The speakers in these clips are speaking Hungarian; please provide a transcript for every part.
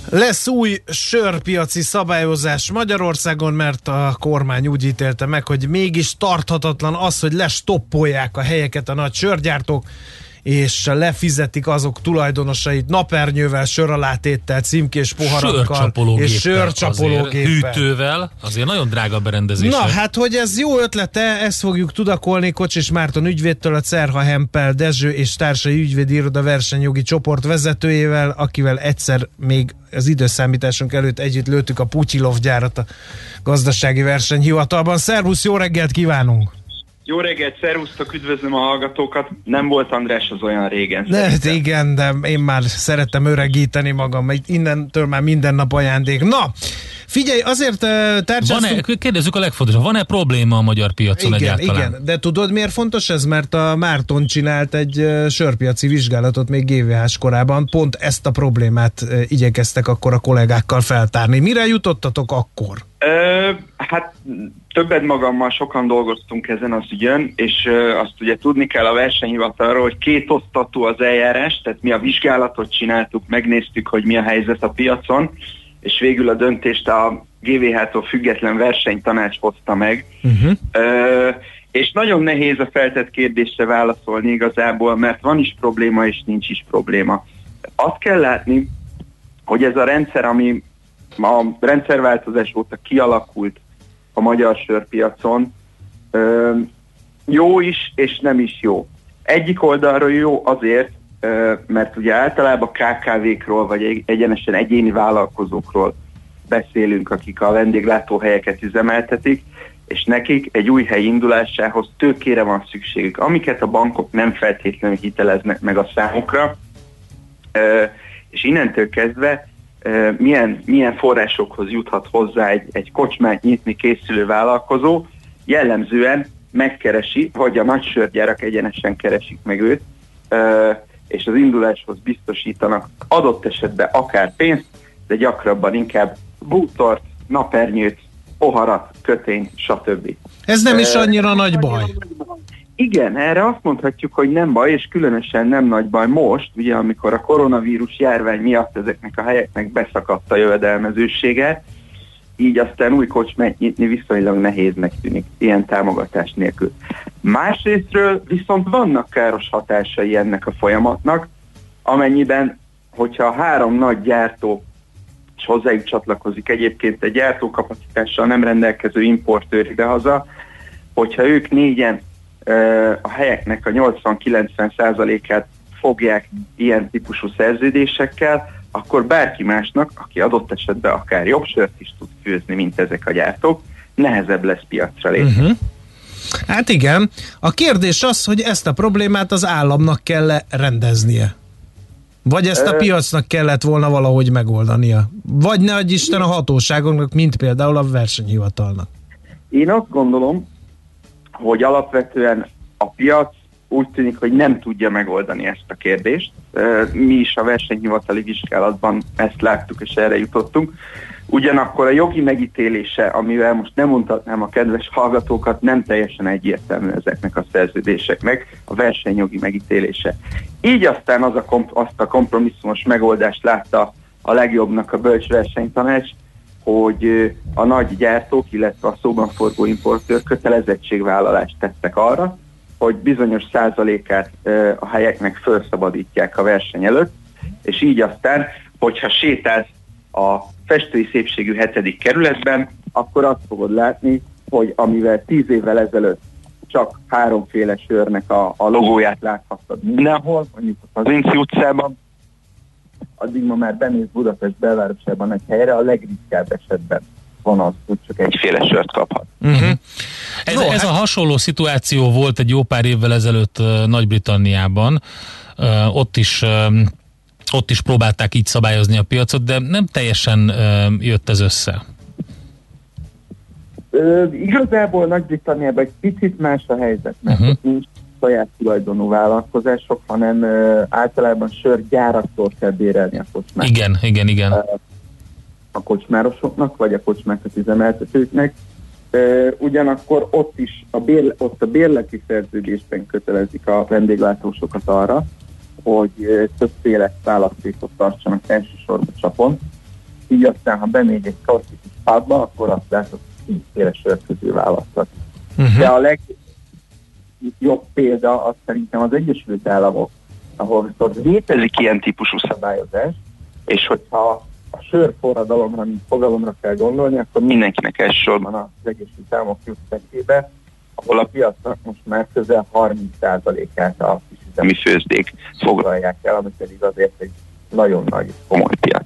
Lesz új sörpiaci szabályozás Magyarországon, mert a kormány úgy ítélte meg, hogy mégis tarthatatlan az, hogy lestoppolják a helyeket a nagy sörgyártók, és lefizetik azok tulajdonosait napernyővel, söralátéttel, címkés poharakkal és sörcsapológéppel. Hűtővel, azért nagyon drága berendezés. Na, hát, hogy ez jó ötlete, ezt fogjuk tudakolni Kocsis Márton ügyvédtől, a Cerha Hempel Dezső és társai ügyvédi iroda versenyjogi csoport vezetőjével, akivel egyszer még az időszámításunk előtt együtt lőttük a Putyilov gyárat a gazdasági versenyhivatalban. Szervusz, jó reggelt kívánunk! Jó reggelt, szervusztok, üdvözlöm a hallgatókat. Nem volt András az olyan régen. Igen, de én már szerettem öregíteni magam, innentől már minden nap ajándék. Na, figyelj, azért tárcsáztunk... Kérdezzük a legfontosabb, van-e probléma a magyar piacon egyáltalán? Igen, de tudod miért fontos ez? Mert a Márton csinált egy sörpiaci vizsgálatot még GVH-s korában, pont ezt a problémát igyekeztek akkor a kollégákkal feltárni. Mire jutottatok akkor? Hát többet magammal sokan dolgoztunk ezen az ügyön, és azt ugye tudni kell a versenyhivatalról, hogy kétosztatú az eljárás, tehát mi a vizsgálatot csináltuk, megnéztük, hogy mi a helyzet a piacon, és végül a döntést a GVH-tól független versenytanács hozta meg. És nagyon nehéz a feltett kérdésre válaszolni igazából, mert van is probléma, és nincs is probléma. Azt kell látni, hogy ez a rendszer, ami a rendszerváltozás óta kialakult a magyar sörpiacon, jó is, és nem is jó. Egyik oldalról jó azért, mert ugye általában KKV-król, vagy egyenesen egyéni vállalkozókról beszélünk, akik a vendéglátóhelyeket üzemeltetik, és nekik egy új hely indulásához tőkére van szükségük, amiket a bankok nem feltétlenül hiteleznek meg a számukra, és innentől kezdve milyen forrásokhoz juthat hozzá egy kocsmát nyitni készülő vállalkozó, jellemzően megkeresi, vagy a nagy sörgyárak egyenesen keresik meg őt, és az induláshoz biztosítanak adott esetben akár pénzt, de gyakrabban inkább bútort, napernyőt, poharat, kötényt, stb. Ez nem is annyira nagy baj. Igen, erre azt mondhatjuk, hogy nem baj, és különösen nem nagy baj most, ugye amikor a koronavírus járvány miatt ezeknek a helyeknek beszakadt a jövedelmezősége, így aztán új kocsmát nyitni viszonylag nehéznek tűnik, ilyen támogatás nélkül. Másrésztről viszont vannak káros hatásai ennek a folyamatnak, amennyiben, hogyha 3 nagy gyártó, és hozzájuk csatlakozik egyébként egy gyártókapacitással nem rendelkező importőr idehaza, hogyha ők 4-en a helyeknek a 80-90%-át fogják ilyen típusú szerződésekkel, akkor bárki másnak, aki adott esetben akár jobb sört is tud főzni, mint ezek a gyártók, nehezebb lesz piacra lépni. Hát igen. A kérdés az, hogy ezt a problémát az államnak kell rendeznie. Vagy ezt a piacnak kellett volna valahogy megoldania. Vagy ne adj Isten a hatóságoknak, mint például a versenyhivatalnak. Én azt gondolom, hogy alapvetően a piac úgy tűnik, hogy nem tudja megoldani ezt a kérdést. Mi is a versenyhivatali vizsgálatban ezt láttuk, és erre jutottunk. Ugyanakkor a jogi megítélése, amivel most nem mondhatnám a kedves hallgatókat, nem teljesen egyértelmű ezeknek a szerződéseknek, a versenyjogi megítélése. Így aztán azt a kompromisszumos megoldást látta a legjobbnak a bölcs versenytanács, hogy a nagy gyártók, illetve a szóban forgó importőr kötelezettségvállalást tettek arra, hogy bizonyos százalékát a helyeknek felszabadítják a verseny előtt, és így aztán, hogyha sétálsz a festői szépségű 7. kerületben, akkor azt fogod látni, hogy amivel 10 évvel ezelőtt csak 3 sörnek a logóját láthattad mindenhol, mondjuk az Inci utcában, addig ma már bemész Budapest belvárosában egy helyre, a legritkább esetben van az, hogy csak egyféle sört kaphat. Ez a hasonló szituáció volt egy jó pár évvel ezelőtt Nagy-Britanniában. Ott is próbálták így szabályozni a piacot, de nem teljesen jött ez össze. Igazából Nagy-Britanniában egy picit más a helyzet, mert nincs saját tulajdonú vállalkozások, hanem általában sörgyáraktól kell bérelni a kocsmákat. Igen. A kocsmárosoknak, vagy a kocsmákat üzemeltetőknek. Ugyanakkor ott a bérleti szerződésben kötelezik a vendéglátósokat arra, hogy többféle választékot tartsanak elsősorban csapon, így aztán, ha bemegy egy klasszikus pubba, akkor azt látod, 10-féle sör közül választhat. De a legjobb példa az szerintem az Egyesült Államok, ahol viszont létezik ilyen típusú szabályozás, és hogyha a sörforradalomra, mint fogalomra kell gondolni, akkor mindenkinek elsősorban az Egyesült Államok jut eszébe, ahol a piacnak most már közel 30%-át a kisüzemi főzdék foglalják el, ami pedig azért egy nagyon nagy, komoly piac.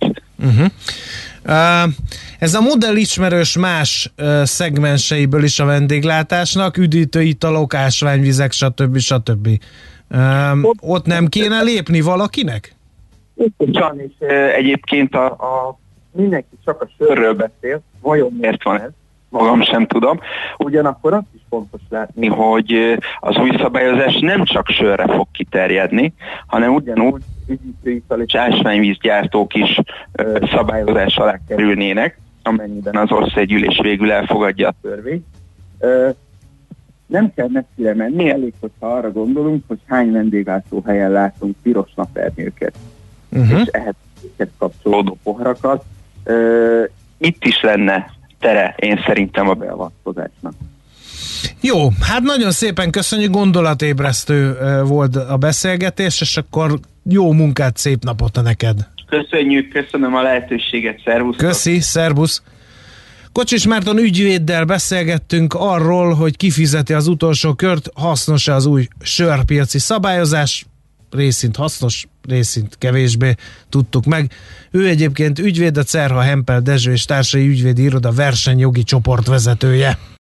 Ez a modell ismerős más szegmenseiből is a vendéglátásnak, üdítőitalok, ásványvizek, stb. Ott nem kéne lépni valakinek? Ugyan, és egyébként mindenki csak a sörről beszél, vajon miért van ez? Magam sem tudom. Ugyanakkor azt is fontos látni, hogy az új szabályozás nem csak sörre fog kiterjedni, hanem ugyanúgy üdítőital és ásványvízgyártók is szabályozás alá kerülnének, amennyiben az országgyűlés végül elfogadja a törvényt. Nem kell messzire menni, elég, hogyha arra gondolunk, hogy hány vendéglátóhelyen látunk piros napernyőket, és ehhez kapcsolódó poharakat. Itt is lenne tere, én szerintem a beavatkozásnak. Jó, hát nagyon szépen köszönjük, gondolatébresztő volt a beszélgetés, és akkor jó munkát, szép napot neked! Köszönjük, köszönöm a lehetőséget, szervusz! Köszi, szervusz! Kocsis Márton ügyvéddel beszélgettünk arról, hogy kifizeti az utolsó kört, hasznos-e az új sörpiaci szabályozás, részint hasznos, részint kevésbé tudtuk meg. Ő egyébként ügyvéd, a Czerha Hempel Dezső és Társai Ügyvédi Iroda versenyjogi csoportvezetője.